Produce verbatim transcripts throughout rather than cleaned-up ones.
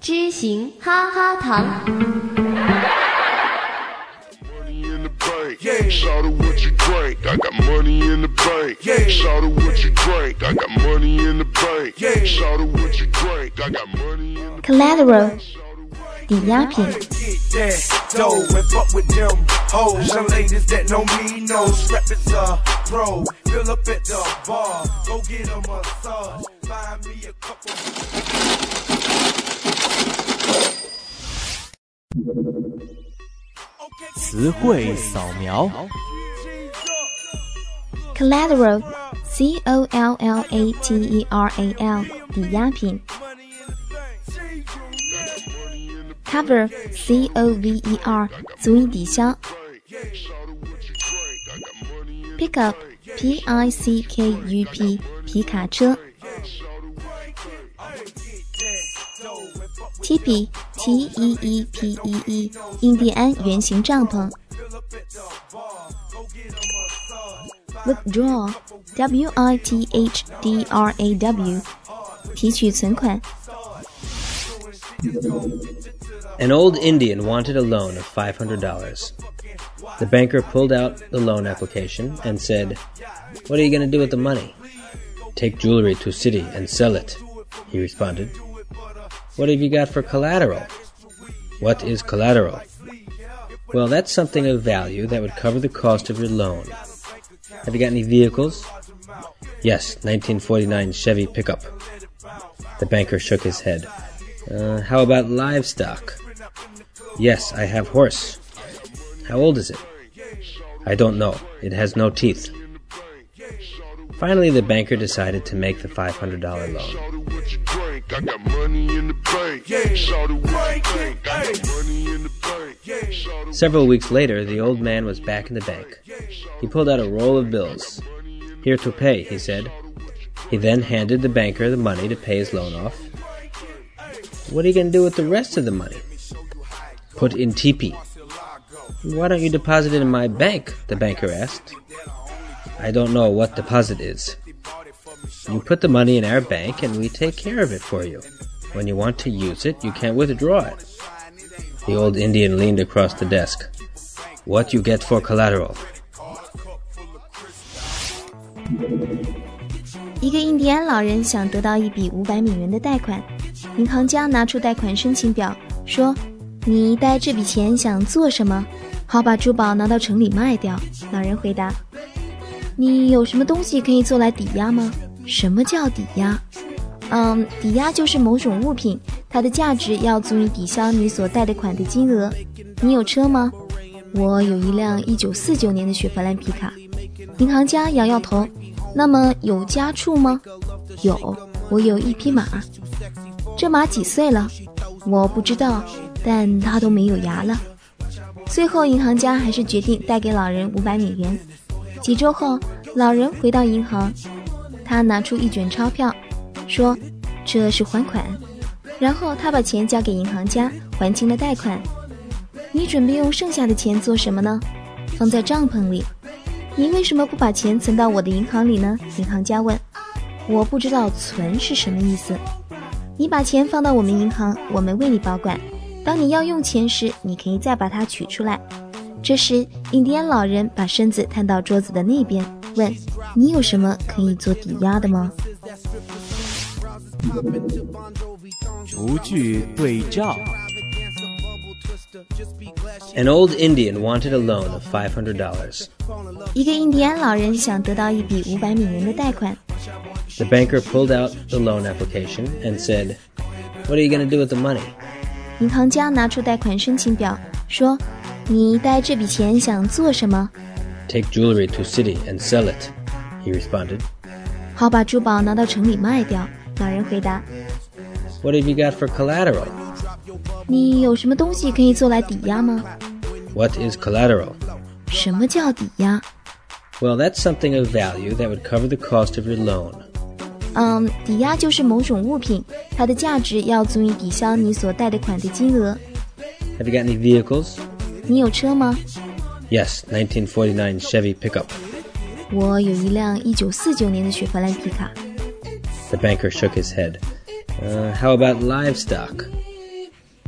知行哈哈堂。 Yeah, shout out what you drink. I got money in the bank. Yeah, shout out what you drink. I got money in the bank. Yeah, shout out what you drink. I got money in the bank. Collateral 抵押品。 Dough and fuck with them hoes, young ladies that know me know strap is a pro. Fill up at the bar, go get a massage, find me a couple. 词汇扫描 Collateral C O L L A T E R A L 抵押品。Cover C O V E R 足以抵消。Pickup P I C K U P 皮卡车。Teepee T E E P E E 印第安圆形帐篷。Withdraw W I T H D R A W 提取存款。 An old Indian wanted a loan of five hundred dollars. The banker pulled out the loan application and said, "What are you going to do with the money?" "Take jewelry to city and sell it," he responded. "What have you got for collateral?" "What is collateral?" "Well, that's something of value that would cover the cost of your loan." "Have you got any vehicles?" "Yes, nineteen forty-nine Chevy pickup." The banker shook his head. Uh, how about livestock?" "Yes, I have horse." "How old is it?" "I don't know. It has no teeth." Finally, the banker decided to make the five hundred dollars loan. Several weeks later, the old man was back in the bank. He pulled out a roll of bills. "Here to pay," he said. He then handed the banker the money to pay his loan off. "What are you going to do with the rest of the money?" "Put in teepee." "Why don't you deposit it in my bank?" the banker asked. "I don't know what deposit is." "You put the money in our bank and we take care of it for you. When you want to use it, you can't withdraw it." The old Indian leaned across the desk. "What you get for collateral?" 一个印第安老人想得到一笔五百美元的贷款，银行家拿出贷款申请表，说：“你贷这笔钱想做什么？好把珠宝拿到城里卖掉。”老人回答：“你有什么东西可以做来抵押吗？”什么叫抵押？嗯，抵押就是某种物品，它的价值要足以抵消你所贷的款的金额。你有车吗？我有一辆一九四九年的雪佛兰皮卡。银行家摇摇头。那么有家畜吗？有，我有一匹马。这马几岁了？我不知道，但它都没有牙了。最后银行家还是决定贷给老人五百美元。几周后，老人回到银行，他拿出一卷钞票，说：“这是还款。”然后他把钱交给银行家，还清了贷款。你准备用剩下的钱做什么呢？放在帐篷里。你为什么不把钱存到我的银行里呢？银行家问。我不知道存是什么意思。你把钱放到我们银行，我们为你保管。当你要用钱时，你可以再把它取出来。这时，印第安老人把身子探到桌子的那边，问：“你有什么可以做抵押的吗？” 图句对照。 An old Indian wanted a loan of five hundred dollars. 一个印第安老人想得到一笔五百美元的贷款。 The banker pulled out the loan application and said, "What are you going to do with the money?" 银行家拿出贷款申请表，说：“你贷这笔钱想做什么？” "Take jewelry to city and sell it," he responded. 好把珠宝拿到城里卖掉。老人回答。 What have you got for collateral? 你有什么东西可以做来抵押吗？ What is collateral? 什么叫抵押？ Well, that's something of value that would cover the cost of your loan. 嗯，抵押就是某种物品，它的价值要足以抵消你所贷的款的金额。 Have you got any vehicles? 你有车吗？ Yes, nineteen forty-nine Chevy pickup. 我有一辆一九四九年的雪佛兰皮卡。 The banker shook his head. Uh, how about livestock?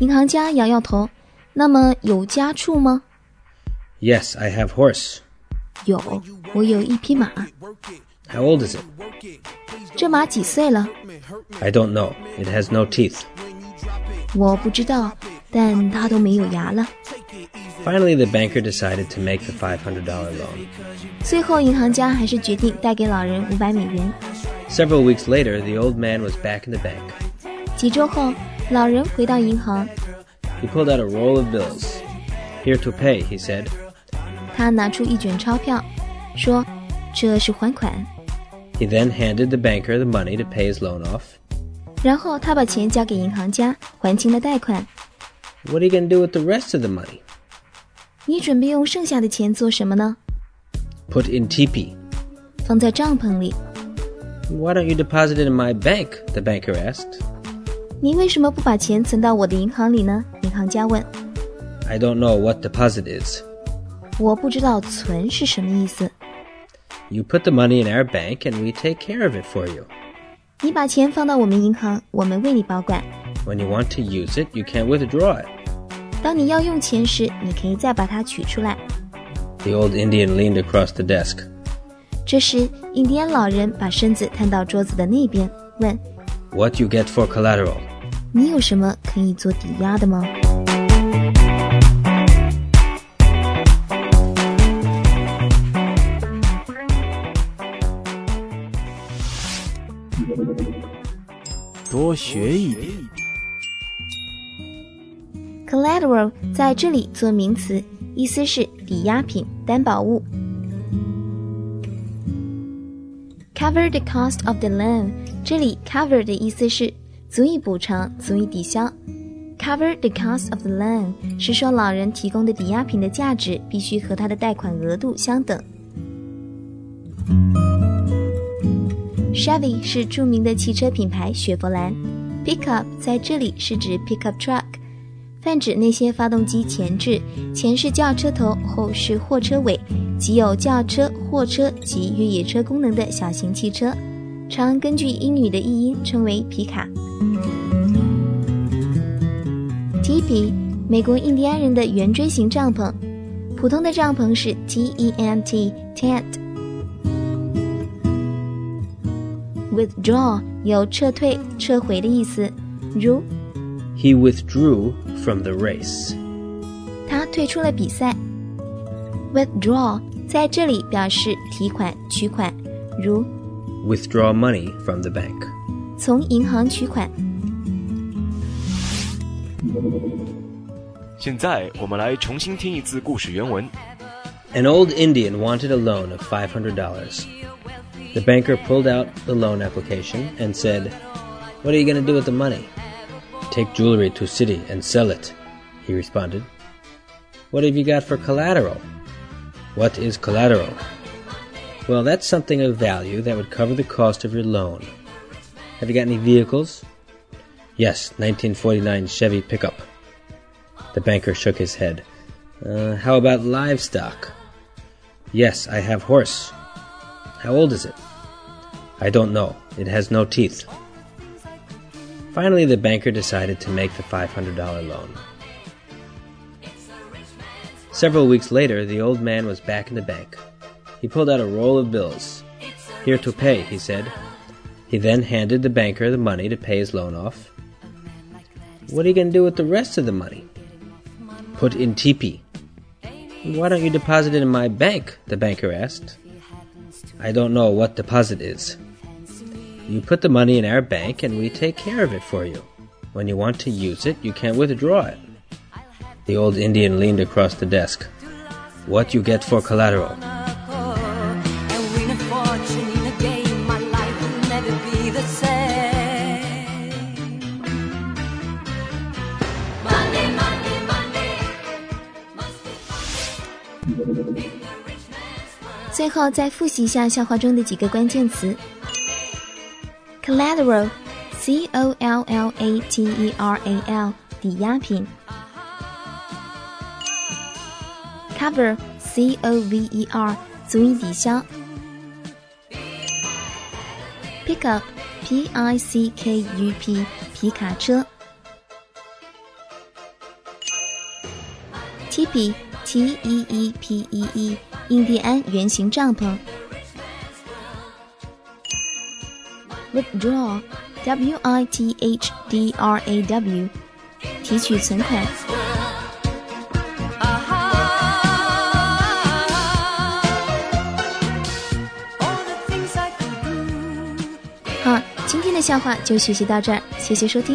银行家摇摇头，那么有家畜吗？ Yes, I have horse. 有，我有一匹马。 How old is it? 这马几岁了？ I don't know. It has no teeth. 我不知道，但它都没有牙了。 Finally, the banker decided to make the five hundred dollars loan. 最后银行家还是决定贷给老人五百美元。 Several weeks later, the old man was back in the bank. 几周后，老人回到银行， He pulled out a roll of bills. Here to pay, he said. 他拿出一卷钞票，说：“这是还款。” He then handed the banker the money to pay his loan off. 然后他把钱交给银行家，还清了贷款。 What are you going to do with the rest of the money? 你准备用剩下的钱做什么呢？ Put in teepee. 放在帐篷里。 Why don't you deposit it in my bank? The banker asked. 你为什么不把钱存到我的银行里呢？银行家问。 I don't know what deposit is. 我不知道存是什么意思。 You put the money in our bank and we take care of it for you. 你把钱放到我们银行，我们为你保管。 When you want to use it, you can withdraw it. 当你要用钱时，你可以再把它取出来。 The old Indian leaned across the desk. 这时，印第安老人把身子探到桌子的那边，问 What you get for collateral? 你有什么可以做抵押的吗？ 多学一点。 Collateral 在这里做名词，意思是抵押品、担保物。Cover the cost of the loan， 这里 cover 的意思是足以补偿、足以抵消。Cover the cost of the loan 是说老人提供的抵押品的价值必须和他的贷款额度相等。Chevy 是著名的汽车品牌雪佛兰。Pickup 在这里是指 pickup truck， 泛指那些发动机前置，前是轿车头，后是货车尾，即有轿车、货车及越野车功能的小型汽车，常根据英语的译音称为皮卡。Teepee 美国印第安人的圆锥形帐篷，普通的帐篷是 T E N T tent。Withdraw 有撤退、撤回的意思，如 He withdrew from the race. 他退出了比赛。Withdraw 在这里表示提款、取款，如 Withdraw money from the bank. 从银行取款。 现在我们来重新听一次故事原文。 An old Indian wanted a loan of five hundred dollars. The banker pulled out the loan application and said, What are you going to do with the money? Take jewelry to city and sell it, he responded. What have you got for collateral? What is collateral? Well, that's something of value that would cover the cost of your loan. Have you got any vehicles? Yes, nineteen forty-nine Chevy pickup. The banker shook his head. Uh, how about livestock? Yes, I have horse. How old is it? I don't know. It has no teeth. Finally, the banker decided to make the five hundred dollars loan. Several weeks later, the old man was back in the bank. He pulled out a roll of bills. Here to pay, he said. He then handed the banker the money to pay his loan off. What are you going to do with the rest of the money? Put in teepee. Why don't you deposit it in my bank? The banker asked. I don't know what deposit is. You put the money in our bank and we take care of it for you. When you want to use it, you can withdraw it. The old Indian leaned across the desk. What you get for collateral? Monday, 最后再复习一下笑话中的几个关键词。Collateral C O L L A T E R A L 抵押品。Cover C O V E R 足以抵消。Pickup P I C K U P 皮卡车。 Teepee T E E P E E 印第安圆形帐篷。Withdraw W I T H D R A W 提取存款。好，今天的笑话就学习到这儿，谢谢收听。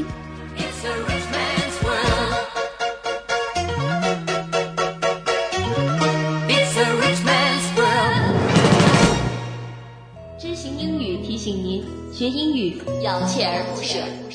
知行英语提醒您，学英语要锲而不舍。